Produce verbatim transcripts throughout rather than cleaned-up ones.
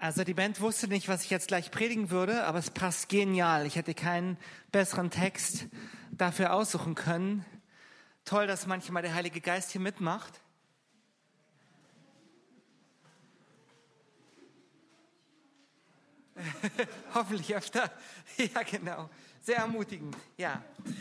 Also die Band wusste nicht, was ich jetzt gleich predigen würde, aber es passt genial. Ich hätte keinen besseren Text dafür aussuchen können. Toll, dass manchmal der Heilige Geist hier mitmacht. Hoffentlich öfter. Ja, genau. Sehr ermutigend. Ja.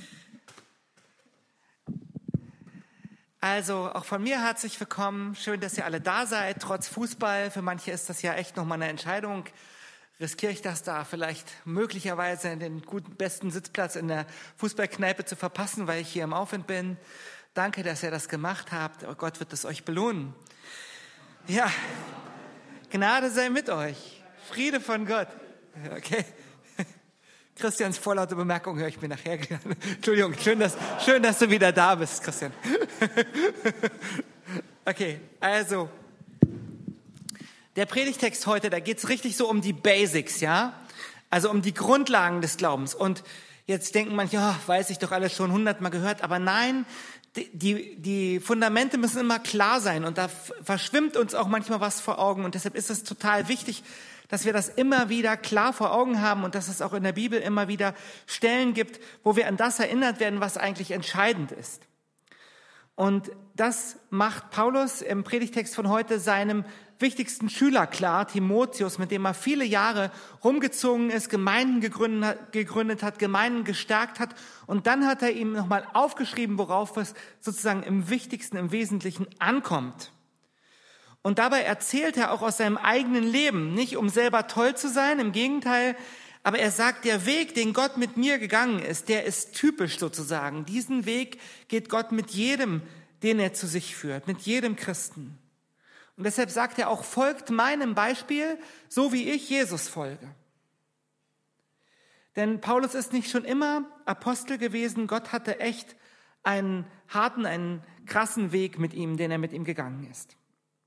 Also auch von mir herzlich willkommen. Schön, dass ihr alle da seid, trotz Fußball. Für manche ist das ja echt nochmal eine Entscheidung. Riskiere ich das da vielleicht möglicherweise den guten, besten Sitzplatz in der Fußballkneipe zu verpassen, weil ich hier im Aufwind bin? Danke, dass ihr das gemacht habt. Oh Gott wird es euch belohnen. Ja, Gnade sei mit euch. Friede von Gott. Okay. Christians vorlaute Bemerkung höre ich mir nachher. Entschuldigung, schön dass, schön, dass du wieder da bist, Christian. Okay, also, der Predigtext heute, da geht es richtig so um die Basics, ja? Also um die Grundlagen des Glaubens. Und jetzt denken manche, oh, weiß ich doch alles schon hundertmal gehört. Aber nein, die, die, die Fundamente müssen immer klar sein. Und da verschwimmt uns auch manchmal was vor Augen. Und deshalb ist es total wichtig, dass wir das immer wieder klar vor Augen haben und dass es auch in der Bibel immer wieder Stellen gibt, wo wir an das erinnert werden, was eigentlich entscheidend ist. Und das macht Paulus im Predigtext von heute seinem wichtigsten Schüler klar, Timotheus, mit dem er viele Jahre rumgezogen ist, Gemeinden gegründet hat, Gemeinden gestärkt hat. Und dann hat er ihm nochmal aufgeschrieben, worauf es sozusagen im Wichtigsten, im Wesentlichen ankommt. Und dabei erzählt er auch aus seinem eigenen Leben, nicht um selber toll zu sein, im Gegenteil, aber er sagt, der Weg, den Gott mit mir gegangen ist, der ist typisch sozusagen. Diesen Weg geht Gott mit jedem, den er zu sich führt, mit jedem Christen. Und deshalb sagt er auch, folgt meinem Beispiel, so wie ich Jesus folge. Denn Paulus ist nicht schon immer Apostel gewesen, Gott hatte echt einen harten, einen krassen Weg mit ihm, den er mit ihm gegangen ist.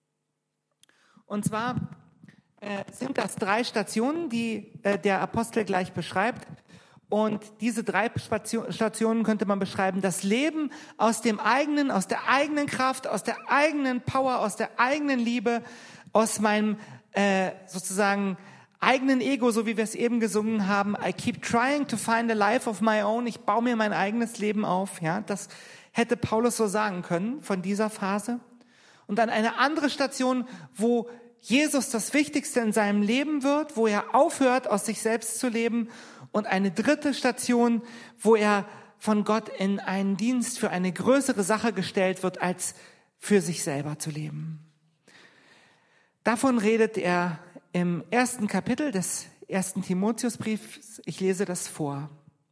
Und zwar äh, sind das drei Stationen, die äh, der Apostel gleich beschreibt. Und diese drei Stationen könnte man beschreiben: das Leben aus dem eigenen, aus der eigenen Kraft, aus der eigenen Power, aus der eigenen Liebe, aus meinem äh, sozusagen eigenen Ego, so wie wir es eben gesungen haben. I keep trying to find a life of my own. Ich baue mir mein eigenes Leben auf. Ja, das hätte Paulus so sagen können von dieser Phase. Und dann eine andere Station, wo Jesus das Wichtigste in seinem Leben wird, wo er aufhört, aus sich selbst zu leben. Und eine dritte Station, wo er von Gott in einen Dienst für eine größere Sache gestellt wird, als für sich selber zu leben. Davon redet er im ersten Kapitel des ersten Timotheusbriefs. Ich lese das vor.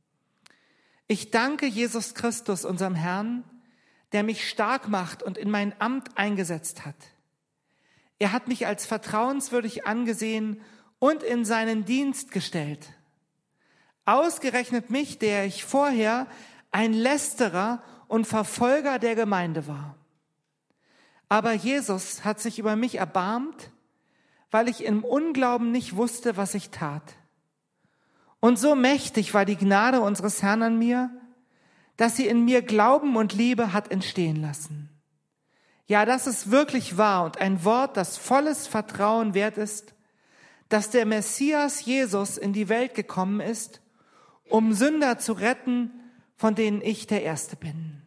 Ich danke Jesus Christus, unserem Herrn, der mich stark macht und in mein Amt eingesetzt hat. Er hat mich als vertrauenswürdig angesehen und in seinen Dienst gestellt. Ausgerechnet mich, der ich vorher ein Lästerer und Verfolger der Gemeinde war. Aber Jesus hat sich über mich erbarmt, weil ich im Unglauben nicht wusste, was ich tat. Und so mächtig war die Gnade unseres Herrn an mir, dass sie in mir Glauben und Liebe hat entstehen lassen. Ja, das ist wirklich wahr und ein Wort, das volles Vertrauen wert ist, dass der Messias Jesus in die Welt gekommen ist, um Sünder zu retten, von denen ich der Erste bin.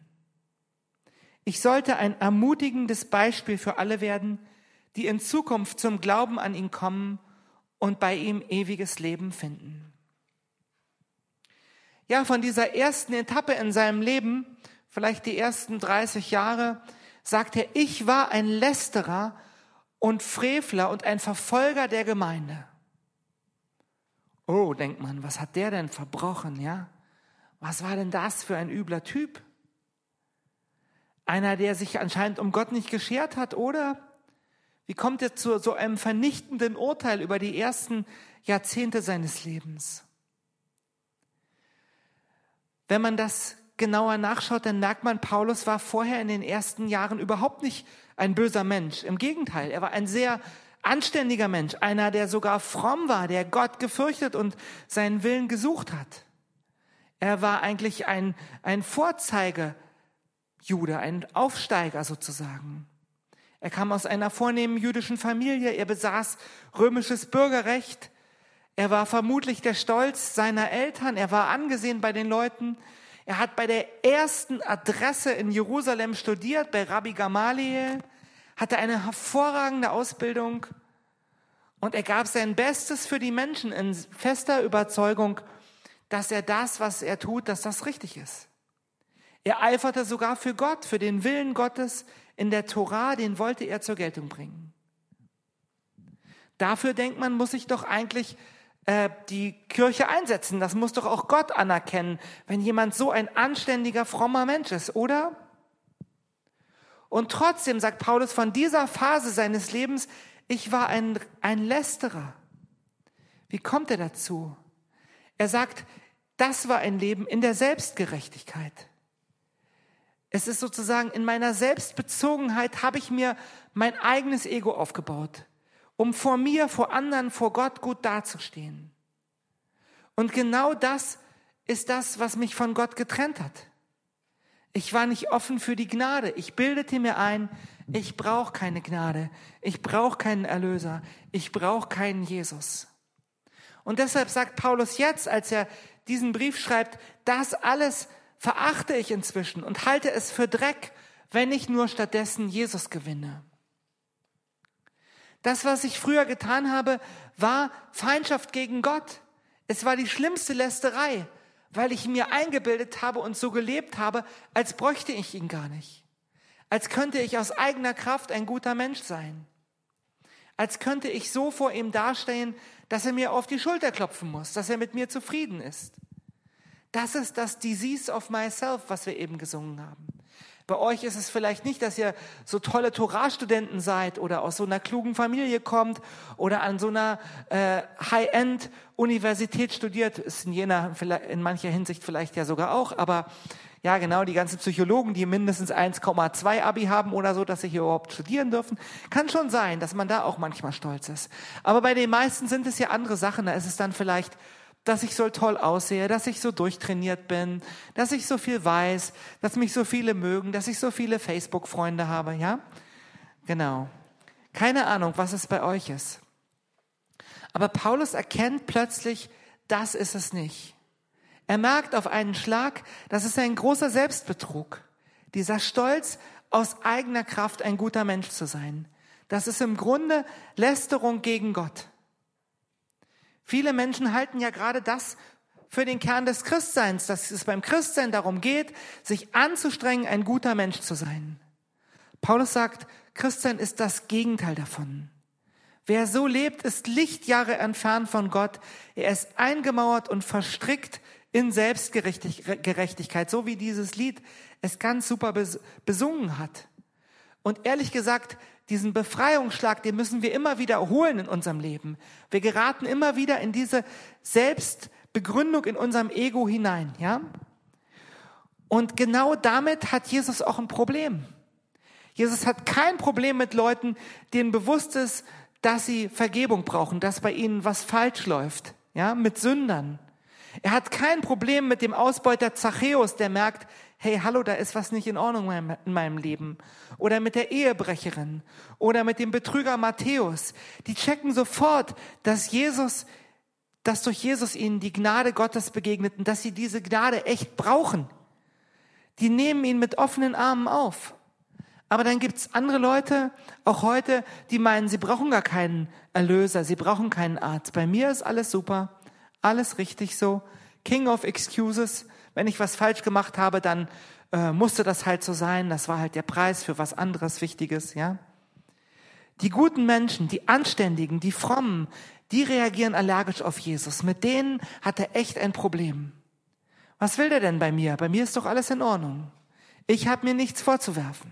Ich sollte ein ermutigendes Beispiel für alle werden, die in Zukunft zum Glauben an ihn kommen und bei ihm ewiges Leben finden. Ja, von dieser ersten Etappe in seinem Leben, vielleicht die ersten dreißig Jahre, sagt er, ich war ein Lästerer und Frevler und ein Verfolger der Gemeinde. Oh, denkt man, was hat der denn verbrochen, ja? Was war denn das für ein übler Typ? Einer, der sich anscheinend um Gott nicht geschert hat, oder? Wie kommt er zu so einem vernichtenden Urteil über die ersten Jahrzehnte seines Lebens? Wenn man das genauer nachschaut, dann merkt man, Paulus war vorher in den ersten Jahren überhaupt nicht ein böser Mensch. Im Gegenteil, er war ein sehr anständiger Mensch, einer, der sogar fromm war, der Gott gefürchtet und seinen Willen gesucht hat. Er war eigentlich ein, ein Vorzeige-Jude, ein Aufsteiger sozusagen. Er kam aus einer vornehmen jüdischen Familie, er besaß römisches Bürgerrecht, er war vermutlich der Stolz seiner Eltern, er war angesehen bei den Leuten. Er hat bei der ersten Adresse in Jerusalem studiert, bei Rabbi Gamaliel, hatte eine hervorragende Ausbildung und er gab sein Bestes für die Menschen in fester Überzeugung, dass er das, was er tut, dass das richtig ist. Er eiferte sogar für Gott, für den Willen Gottes in der Tora, den wollte er zur Geltung bringen. Dafür denkt man, muss sich doch eigentlich äh, die Kirche einsetzen. Das muss doch auch Gott anerkennen, wenn jemand so ein anständiger, frommer Mensch ist, oder? Und trotzdem sagt Paulus von dieser Phase seines Lebens, ich war ein, ein Lästerer. Wie kommt er dazu? Er sagt, das war ein Leben in der Selbstgerechtigkeit. Es ist sozusagen in meiner Selbstbezogenheit habe ich mir mein eigenes Ego aufgebaut, um vor mir, vor anderen, vor Gott gut dazustehen. Und genau das ist das, was mich von Gott getrennt hat. Ich war nicht offen für die Gnade. Ich bildete mir ein, ich brauche keine Gnade. Ich brauche keinen Erlöser. Ich brauche keinen Jesus. Und deshalb sagt Paulus jetzt, als er diesen Brief schreibt, das alles verachte ich inzwischen und halte es für Dreck, wenn ich nur stattdessen Jesus gewinne. Das, was ich früher getan habe, war Feindschaft gegen Gott. Es war die schlimmste Lästerei, weil ich mir eingebildet habe und so gelebt habe, als bräuchte ich ihn gar nicht. Als könnte ich aus eigener Kraft ein guter Mensch sein. Als könnte ich so vor ihm dastehen, dass er mir auf die Schulter klopfen muss, dass er mit mir zufrieden ist. Das ist das Disease of myself, was wir eben gesungen haben. Bei euch ist es vielleicht nicht, dass ihr so tolle Torah-Studenten seid oder aus so einer klugen Familie kommt oder an so einer äh, High-End-Universität studiert. Ist in Jena in mancher Hinsicht vielleicht ja sogar auch, aber ja genau, die ganzen Psychologen, die mindestens eins Komma zwei Abi haben oder so, dass sie hier überhaupt studieren dürfen. Kann schon sein, dass man da auch manchmal stolz ist. Aber bei den meisten sind es ja andere Sachen. Da ist es dann vielleicht, dass ich so toll aussehe, dass ich so durchtrainiert bin, dass ich so viel weiß, dass mich so viele mögen, dass ich so viele Facebook-Freunde habe, ja? Genau. Keine Ahnung, was es bei euch ist. Aber Paulus erkennt plötzlich, das ist es nicht. Er merkt auf einen Schlag, das ist ein großer Selbstbetrug. Dieser Stolz, aus eigener Kraft ein guter Mensch zu sein. Das ist im Grunde Lästerung gegen Gott. Viele Menschen halten ja gerade das für den Kern des Christseins, dass es beim Christsein darum geht, sich anzustrengen, ein guter Mensch zu sein. Paulus sagt, Christsein ist das Gegenteil davon. Wer so lebt, ist Lichtjahre entfernt von Gott. Er ist eingemauert und verstrickt in Selbstgerechtigkeit, so wie dieses Lied es ganz super besungen hat. Und ehrlich gesagt, diesen Befreiungsschlag, den müssen wir immer wiederholen in unserem Leben. Wir geraten immer wieder in diese Selbstbegründung in unserem Ego hinein, ja? Und genau damit hat Jesus auch ein Problem. Jesus hat kein Problem mit Leuten, denen bewusst ist, dass sie Vergebung brauchen, dass bei ihnen was falsch läuft, ja, mit Sündern. Er hat kein Problem mit dem Ausbeuter Zachäus, der merkt, hey, hallo, da ist was nicht in Ordnung in meinem Leben. Oder mit der Ehebrecherin oder mit dem Betrüger Matthäus. Die checken sofort, dass Jesus, dass durch Jesus ihnen die Gnade Gottes begegnet und dass sie diese Gnade echt brauchen. Die nehmen ihn mit offenen Armen auf. Aber dann gibt's andere Leute, auch heute, die meinen, sie brauchen gar keinen Erlöser, sie brauchen keinen Arzt. Bei mir ist alles super, alles richtig so. King of Excuses. Wenn ich was falsch gemacht habe, dann äh, musste das halt so sein. Das war halt der Preis für was anderes Wichtiges, ja. Die guten Menschen, die Anständigen, die Frommen, die reagieren allergisch auf Jesus. Mit denen hat er echt ein Problem. Was will der denn bei mir? Bei mir ist doch alles in Ordnung. Ich habe mir nichts vorzuwerfen.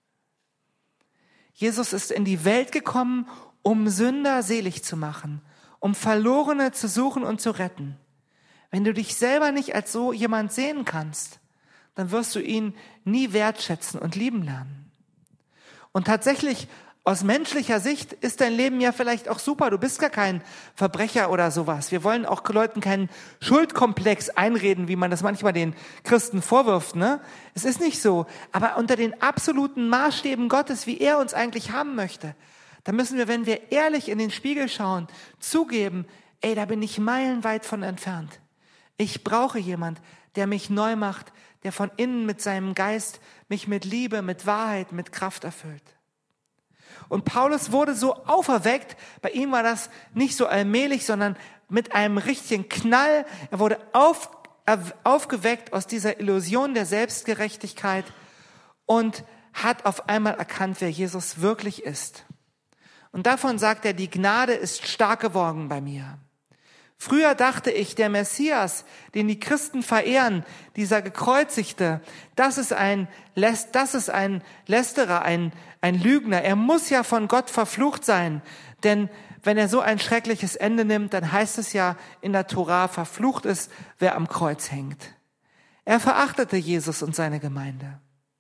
Jesus ist in die Welt gekommen, um Sünder selig zu machen, um Verlorene zu suchen und zu retten. Wenn du dich selber nicht als so jemand sehen kannst, dann wirst du ihn nie wertschätzen und lieben lernen. Und tatsächlich, Aus menschlicher Sicht ist dein Leben ja vielleicht auch super. Du bist gar kein Verbrecher oder sowas. Wir wollen auch Leuten keinen Schuldkomplex einreden, wie man das manchmal den Christen vorwirft, ne? Es ist nicht so. Aber unter den absoluten Maßstäben Gottes, wie er uns eigentlich haben möchte, da müssen wir, wenn wir ehrlich in den Spiegel schauen, zugeben, ey, da bin ich meilenweit von entfernt. Ich brauche jemand, der mich neu macht, der von innen mit seinem Geist mich mit Liebe, mit Wahrheit, mit Kraft erfüllt. Und Paulus wurde so auferweckt, bei ihm war das nicht so allmählich, sondern mit einem richtigen Knall. Er wurde auf, aufgeweckt aus dieser Illusion der Selbstgerechtigkeit und hat auf einmal erkannt, wer Jesus wirklich ist. Und davon sagt er, die Gnade ist stark geworden bei mir. Früher dachte ich, der Messias, den die Christen verehren, dieser Gekreuzigte, das ist ein, das ist ein Lästerer, ein, ein Lügner. Er muss ja von Gott verflucht sein. Denn wenn er so ein schreckliches Ende nimmt, dann heißt es ja in der Tora, verflucht ist, wer am Kreuz hängt. Er verachtete Jesus und seine Gemeinde.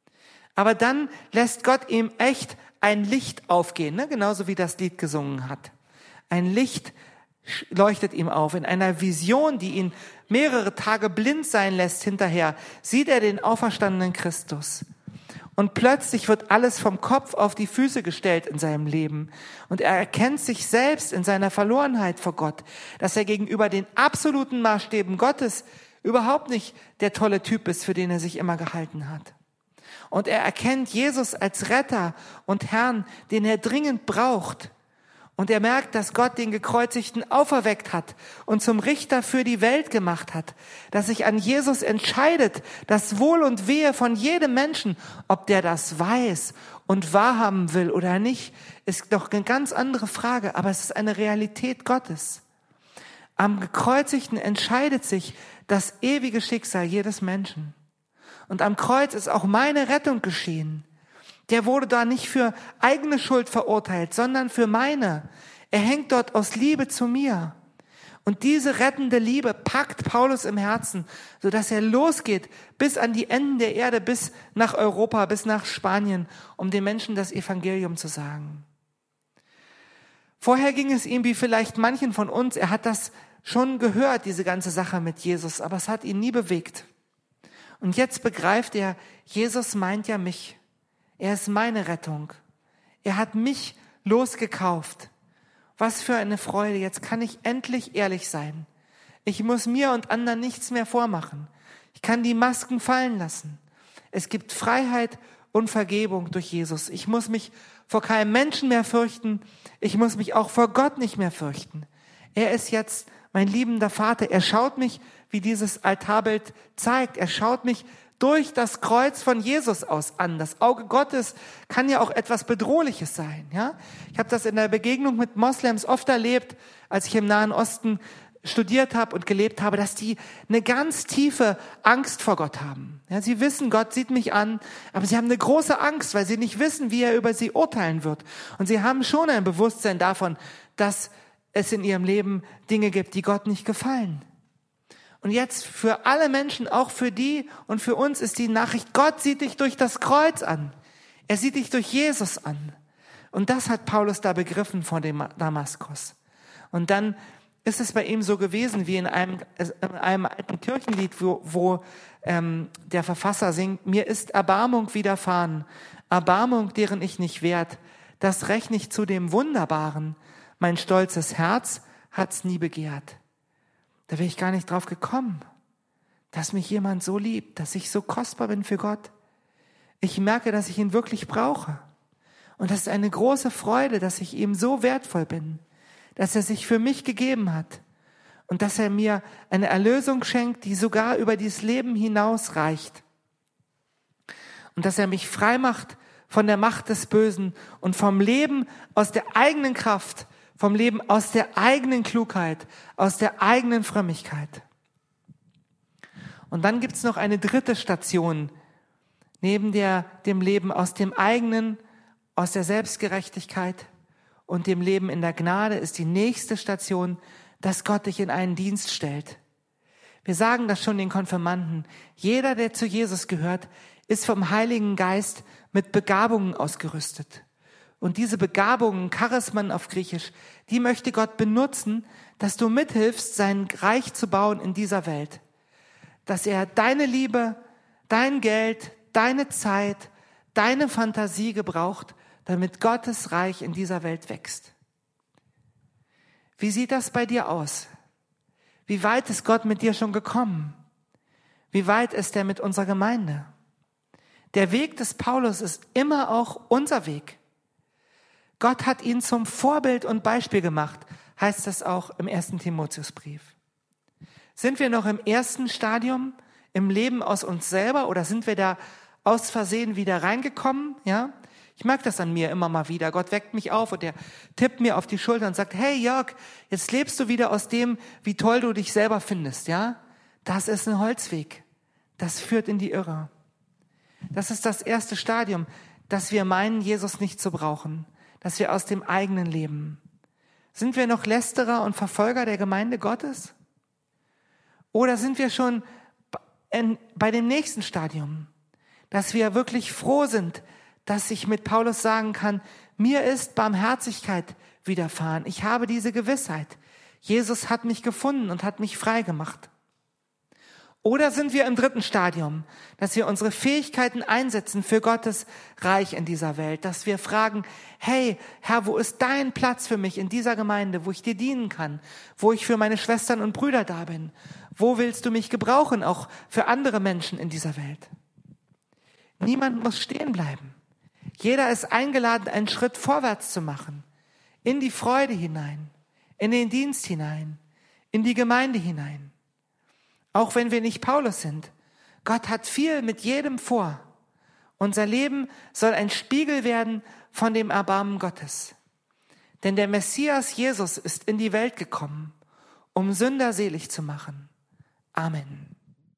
Aber dann lässt Gott ihm echt ein Licht aufgehen, ne? Genauso wie das Lied gesungen hat. Ein Licht leuchtet ihm auf. In einer Vision, die ihn mehrere Tage blind sein lässt hinterher, sieht er den auferstandenen Christus. Und plötzlich wird alles vom Kopf auf die Füße gestellt in seinem Leben. Und er erkennt sich selbst in seiner Verlorenheit vor Gott, dass er gegenüber den absoluten Maßstäben Gottes überhaupt nicht der tolle Typ ist, für den er sich immer gehalten hat. Und er erkennt Jesus als Retter und Herrn, den er dringend braucht. Und er merkt, dass Gott den Gekreuzigten auferweckt hat und zum Richter für die Welt gemacht hat, dass sich an Jesus entscheidet, das Wohl und Wehe von jedem Menschen, ob der das weiß und wahrhaben will oder nicht, ist doch eine ganz andere Frage, aber es ist eine Realität Gottes. Am Gekreuzigten entscheidet sich das ewige Schicksal jedes Menschen. Und am Kreuz ist auch meine Rettung geschehen. Der wurde da nicht für eigene Schuld verurteilt, sondern für meine. Er hängt dort aus Liebe zu mir. Und diese rettende Liebe packt Paulus im Herzen, sodass er losgeht bis an die Enden der Erde, bis nach Europa, bis nach Spanien, um den Menschen das Evangelium zu sagen. Vorher ging es ihm wie vielleicht manchen von uns, er hat das schon gehört, diese ganze Sache mit Jesus, aber es hat ihn nie bewegt. Und jetzt begreift er, Jesus meint ja mich. Er ist meine Rettung. Er hat mich losgekauft. Was für eine Freude. Jetzt kann ich endlich ehrlich sein. Ich muss mir und anderen nichts mehr vormachen. Ich kann die Masken fallen lassen. Es gibt Freiheit und Vergebung durch Jesus. Ich muss mich vor keinem Menschen mehr fürchten. Ich muss mich auch vor Gott nicht mehr fürchten. Er ist jetzt mein liebender Vater. Er schaut mich, wie dieses Altarbild zeigt. Er schaut mich durch das Kreuz von Jesus aus an. Das Auge Gottes kann ja auch etwas Bedrohliches sein. Ja? Ich habe das in der Begegnung mit Moslems oft erlebt, als ich im Nahen Osten studiert habe und gelebt habe, dass die eine ganz tiefe Angst vor Gott haben. Ja, sie wissen, Gott sieht mich an, aber sie haben eine große Angst, weil sie nicht wissen, wie er über sie urteilen wird. Und sie haben schon ein Bewusstsein davon, dass es in ihrem Leben Dinge gibt, die Gott nicht gefallen. Und jetzt für alle Menschen, auch für die und für uns ist die Nachricht, Gott sieht dich durch das Kreuz an. Er sieht dich durch Jesus an. Und das hat Paulus da begriffen von dem Damaskus. Und dann ist es bei ihm so gewesen, wie in einem, in einem alten Kirchenlied, wo, wo ähm, der Verfasser singt, mir ist Erbarmung widerfahren, Erbarmung, deren ich nicht wert, das rechne ich zu dem Wunderbaren, mein stolzes Herz hat's nie begehrt. Da wäre ich gar nicht drauf gekommen, dass mich jemand so liebt, dass ich so kostbar bin für Gott. Ich merke, dass ich ihn wirklich brauche. Und das ist eine große Freude, dass ich ihm so wertvoll bin, dass er sich für mich gegeben hat und dass er mir eine Erlösung schenkt, die sogar über dieses Leben hinaus reicht. Und dass er mich frei macht von der Macht des Bösen und vom Leben aus der eigenen Kraft, vom Leben aus der eigenen Klugheit, aus der eigenen Frömmigkeit. Und dann gibt's noch eine dritte Station, neben der, dem Leben aus dem eigenen, aus der Selbstgerechtigkeit und dem Leben in der Gnade ist die nächste Station, dass Gott dich in einen Dienst stellt. Wir sagen das schon den Konfirmanden. Jeder, der zu Jesus gehört, ist vom Heiligen Geist mit Begabungen ausgerüstet. Und diese Begabungen, Charismen auf Griechisch, die möchte Gott benutzen, dass du mithilfst, sein Reich zu bauen in dieser Welt. Dass er deine Liebe, dein Geld, deine Zeit, deine Fantasie gebraucht, damit Gottes Reich in dieser Welt wächst. Wie sieht das bei dir aus? Wie weit ist Gott mit dir schon gekommen? Wie weit ist er mit unserer Gemeinde? Der Weg des Paulus ist immer auch unser Weg. Gott hat ihn zum Vorbild und Beispiel gemacht, heißt das auch im ersten Timotheusbrief. Sind wir noch im ersten Stadium, im Leben aus uns selber, oder sind wir da aus Versehen wieder reingekommen? Ja? Ich mag das an mir immer mal wieder. Gott weckt mich auf und er tippt mir auf die Schulter und sagt, hey Jörg, jetzt lebst du wieder aus dem, wie toll du dich selber findest. Ja? Das ist ein Holzweg. Das führt in die Irre. Das ist das erste Stadium, dass wir meinen, Jesus nicht zu brauchen, dass wir aus dem eigenen leben. Sind wir noch Lästerer und Verfolger der Gemeinde Gottes? Oder sind wir schon bei dem nächsten Stadium, dass wir wirklich froh sind, dass ich mit Paulus sagen kann, mir ist Barmherzigkeit widerfahren. Ich habe diese Gewissheit. Jesus hat mich gefunden und hat mich frei gemacht. Oder sind wir im dritten Stadium, dass wir unsere Fähigkeiten einsetzen für Gottes Reich in dieser Welt, dass wir fragen, hey, Herr, wo ist dein Platz für mich in dieser Gemeinde, wo ich dir dienen kann, wo ich für meine Schwestern und Brüder da bin? Wo willst du mich gebrauchen, auch für andere Menschen in dieser Welt? Niemand muss stehen bleiben. Jeder ist eingeladen, einen Schritt vorwärts zu machen, in die Freude hinein, in den Dienst hinein, in die Gemeinde hinein. Auch wenn wir nicht Paulus sind. Gott hat viel mit jedem vor. Unser Leben soll ein Spiegel werden von dem Erbarmen Gottes. Denn der Messias Jesus ist in die Welt gekommen, um Sünder selig zu machen. Amen.